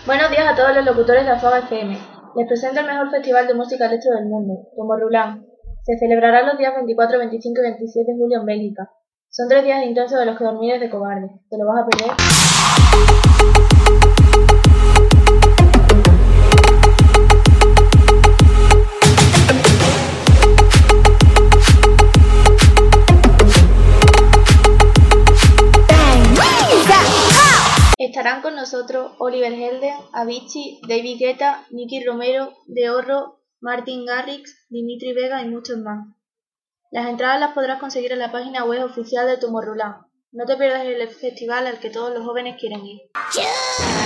Buenos días a todos los locutores de Afaga FM. Les presento el mejor festival de música electro del mundo, Tomorrowland. Se celebrará los días 24, 25 y 27 de julio en Bélgica. Son 3 días intensos de los que dormir es de cobarde. ¿Te lo vas a perder? Estarán con nosotros Oliver Helden, Avicii, David Guetta, Nicky Romero, Deorro, Martin Garrix, Dimitri Vega y muchos más. Las entradas las podrás conseguir en la página web oficial de Tomorrowland. No te pierdas el festival al que todos los jóvenes quieren ir.